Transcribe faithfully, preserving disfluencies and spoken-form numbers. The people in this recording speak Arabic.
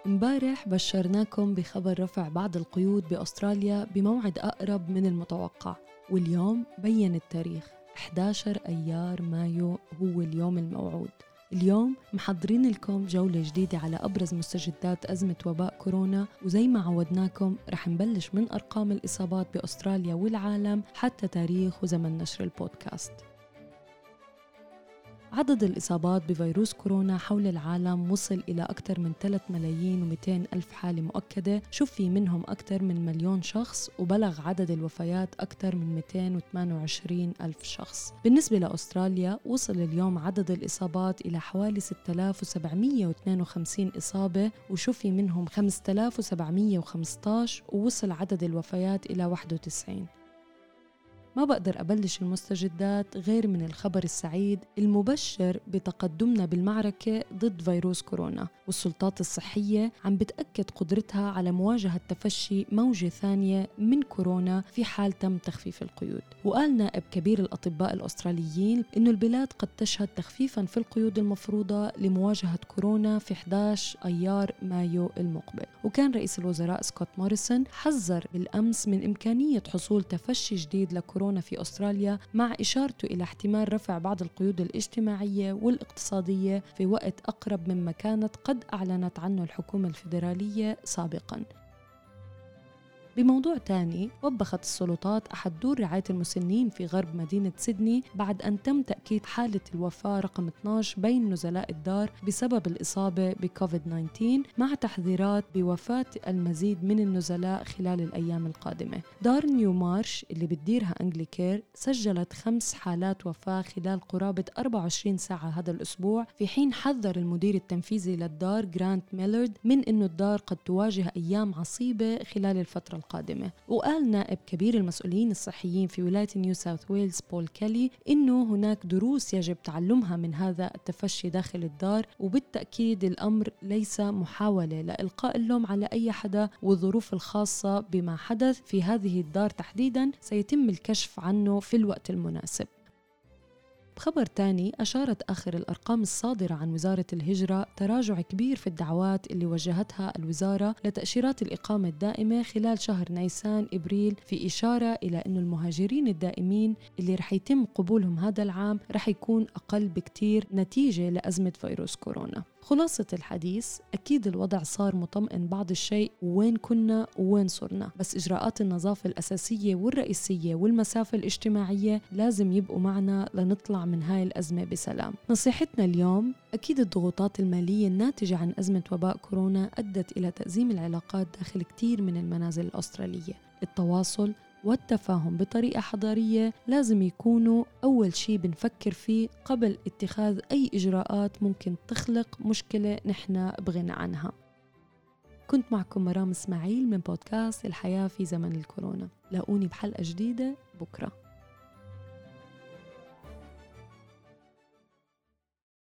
امبارح بشرناكم بخبر رفع بعض القيود بأستراليا بموعد أقرب من المتوقع، واليوم بيّن التاريخ إحدى عشر أيار مايو هو اليوم الموعود. اليوم محضرين لكم جولة جديدة على أبرز مستجدات أزمة وباء كورونا، وزي ما عودناكم رح نبلش من أرقام الإصابات بأستراليا والعالم حتى تاريخ وزمن نشر البودكاست. عدد الإصابات بفيروس كورونا حول العالم وصل إلى أكثر من ثلاثة ملايين ومئتين ألف حالة مؤكدة، شفي منهم أكثر من مليون شخص، وبلغ عدد الوفيات أكثر من مئتين وثمانية وعشرين ألف شخص. بالنسبة لأستراليا وصل اليوم عدد الإصابات إلى حوالي ستة آلاف وسبعمئة واثنين وخمسين إصابة، وشفي منهم خمسة آلاف وسبعمئة وخمسة عشر، ووصل عدد الوفيات إلى واحد وتسعين. ما بقدر أبلش المستجدات غير من الخبر السعيد المبشر بتقدمنا بالمعركة ضد فيروس كورونا، والسلطات الصحية عم بتأكد قدرتها على مواجهة تفشي موجة ثانية من كورونا في حال تم تخفيف القيود. وقال نائب كبير الأطباء الأستراليين إنه البلاد قد تشهد تخفيفاً في القيود المفروضة لمواجهة كورونا في إحدى عشر أيار مايو المقبل. وكان رئيس الوزراء سكوت موريسون حذر بالأمس من إمكانية حصول تفشي جديد لكورونا في أستراليا، مع إشارته إلى احتمال رفع بعض القيود الاجتماعية والاقتصادية في وقت أقرب مما كانت قد أعلنت عنه الحكومة الفيدرالية سابقاً. بموضوع تاني، وبخت السلطات أحد دور رعاية المسنين في غرب مدينة سيدني بعد أن تم تأكيد حالة الوفاة رقم اثني عشر بين نزلاء الدار بسبب الإصابة بكوفيد تسعة عشر، مع تحذيرات بوفاة المزيد من النزلاء خلال الأيام القادمة. دار نيو مارش اللي بتديرها أنجلي كير سجلت خمس حالات وفاة خلال قرابة أربعة وعشرين ساعة هذا الأسبوع، في حين حذر المدير التنفيذي للدار جرانت ميلرد من أنه الدار قد تواجه أيام عصيبة خلال الفترة القادمة. وقال نائب كبير المسؤولين الصحيين في ولاية نيو ساوث ويلز بول كيلي إنه هناك دروس يجب تعلمها من هذا التفشي داخل الدار، وبالتأكيد الأمر ليس محاولة لإلقاء اللوم على أي حدا، والظروف الخاصة بما حدث في هذه الدار تحديداً سيتم الكشف عنه في الوقت المناسب. بخبر تاني، أشارت آخر الأرقام الصادرة عن وزارة الهجرة تراجع كبير في الدعوات اللي وجهتها الوزارة لتأشيرات الإقامة الدائمة خلال شهر نيسان إبريل، في إشارة إلى أن المهاجرين الدائمين اللي رح يتم قبولهم هذا العام رح يكون أقل بكتير نتيجة لأزمة فيروس كورونا. خلاصة الحديث، أكيد الوضع صار مطمئن بعض الشيء، وين كنا وين صرنا، بس إجراءات النظافة الأساسية والرئيسية والمسافة الاجتماعية لازم يبقوا معنا لنطلع من هاي الأزمة بسلام. نصيحتنا اليوم، أكيد الضغوطات المالية الناتجة عن أزمة وباء كورونا أدت إلى تأزيم العلاقات داخل كتير من المنازل الأسترالية. التواصل والتفاهم بطريقة حضارية لازم يكونوا أول شيء بنفكر فيه قبل اتخاذ أي إجراءات ممكن تخلق مشكلة نحن بغنى عنها. كنت معكم مرام إسماعيل من بودكاست الحياة في زمن الكورونا. لاقوني بحلقة جديدة بكرة.